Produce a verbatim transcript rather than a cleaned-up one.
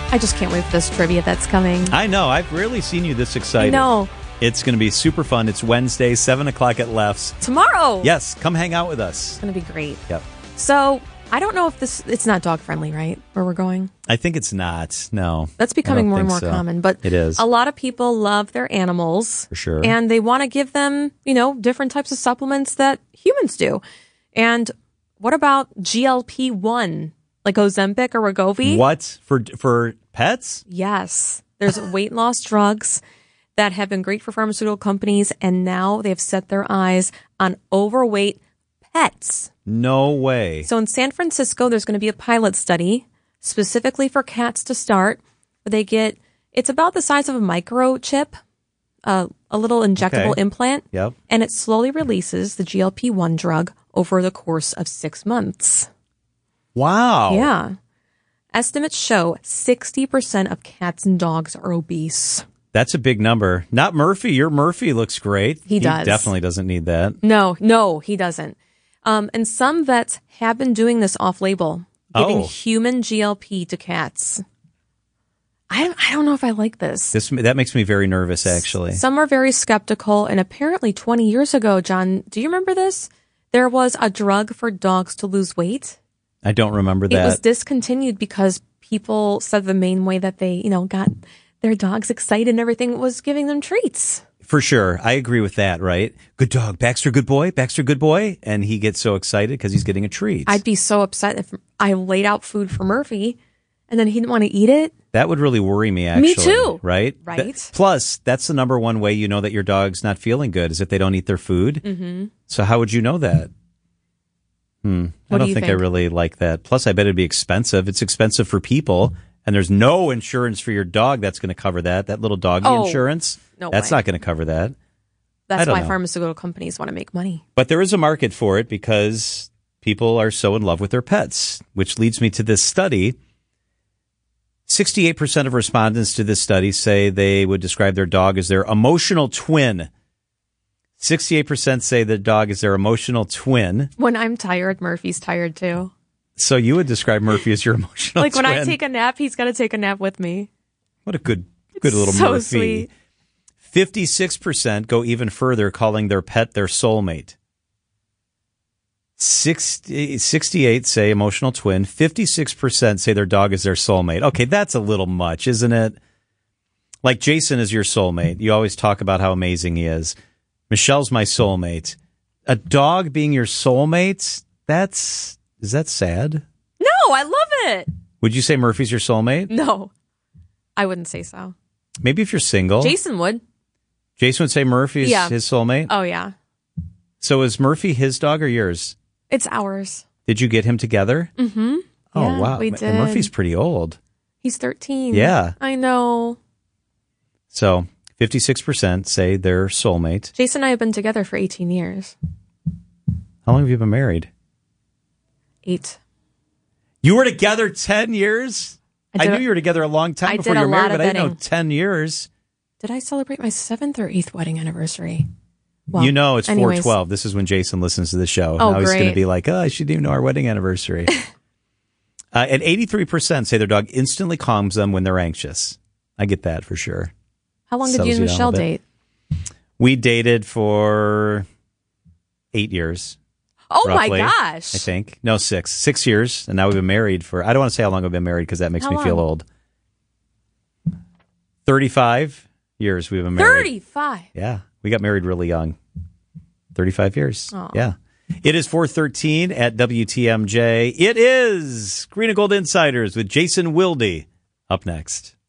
I just can't wait for this trivia that's coming. I know. I've rarely seen you this excited. I know. It's going to be super fun. It's Wednesday, seven o'clock at Leff's. Tomorrow. Yes, come hang out with us. It's going to be great. Yep. So, I don't know if this, it's not dog friendly, right? Where we're going? I think it's not. No. That's becoming more and more so. common. But it is. A lot of people love their animals. For sure. And they want to give them, you know, different types of supplements that humans do. And what about G L P one? Like Ozempic or Wegovy? What? For for pets? Yes. There's weight loss drugs that have been great for pharmaceutical companies, and now they have set their eyes on overweight pets. No way. So in San Francisco, there's going to be a pilot study specifically for cats to start. Where they get, it's about the size of a microchip, uh, a little injectable Okay. implant, Yep. and it slowly releases the G L P one drug over the course of six months. Wow. Yeah. Estimates show sixty percent of cats and dogs are obese. That's a big number. Not Murphy. Your Murphy looks great. He does. Definitely doesn't need that. No, no, he doesn't. Um, and some vets have been doing this off-label, giving Oh. human G L P to cats. I don't, I don't know if I like this. This that makes me very nervous, actually. Some are very skeptical, and apparently twenty years ago, John, do you remember this? There was a drug for dogs to lose weight. I don't remember It that. was discontinued because people said the main way that they, you know, got their dogs excited and everything was giving them treats. For sure. I agree with that, right? Good dog. Baxter, good boy. Baxter, good boy. And he gets so excited because he's getting a treat. I'd be so upset if I laid out food for Murphy and then he didn't want to eat it. That would really worry me, actually. Me too. Right? Right. Th- plus, that's the number one way you know that your dog's not feeling good is if they don't eat their food. Mm-hmm. So how would you know that? Hmm. I What do don't you think, think? I really like that. Plus, I bet it'd be expensive. It's expensive for people, and there's no insurance for your dog that's going to cover that. That little doggy Oh, insurance, no that's way. not going to cover that. I That's don't why know. pharmaceutical companies want to make money. But there is a market for it because people are so in love with their pets, which leads me to this study. sixty-eight percent of respondents to this study say they would describe their dog as their emotional twin. sixty-eight percent say their dog is their emotional twin. When I'm tired, Murphy's tired too. So you would describe Murphy as your emotional Like twin. when I take a nap, he's got to take a nap with me. What a good, good little so Murphy. sweet. fifty-six percent go even further, calling their pet their soulmate. sixty, sixty-eight say emotional twin. fifty-six percent say their dog is their soulmate. Okay, that's a little much, isn't it? Like Jason is your soulmate. You always talk about how amazing he is. Michelle's my soulmate. A dog being your soulmate? That's, is that sad? No, I love it. Would you say Murphy's your soulmate? No, I wouldn't say so. Maybe if you're single. Jason would. Jason would say Murphy's Yeah. his soulmate? Oh, yeah. So is Murphy his dog or yours? It's ours. Did you get him together? Mm-hmm. Oh, Yeah, wow. we And did. Murphy's pretty old. He's thirteen. Yeah. I know. So fifty-six percent say their soulmate. Jason and I have been together for eighteen years. How long have you been married? Eight. You were together ten years? I I, did knew a- you were together a long time I before did you a were married, lot of but I didn't know vetting. ten years. Did I celebrate my seventh or eighth wedding anniversary? Well, you know it's anyways. four twelve. This is when Jason listens to the show. Oh, now he's going to great. be like, oh, I should even know our wedding anniversary. uh, and eighty-three percent say their dog instantly calms them when they're anxious. I get that for sure. How long did Settles you and you down a Michelle bit. date? We dated for eight years. Oh roughly, my gosh. I think. No, six. Six years. And now we've been married for, I don't want to say how long we've been married because that makes How me feel long? old. thirty-five years we've been married. thirty-five. Yeah. We got married really young. thirty-five years. Aw. Yeah. It is four thirteen at W T M J. It is Green and Gold Insiders with Jason Wilde up next.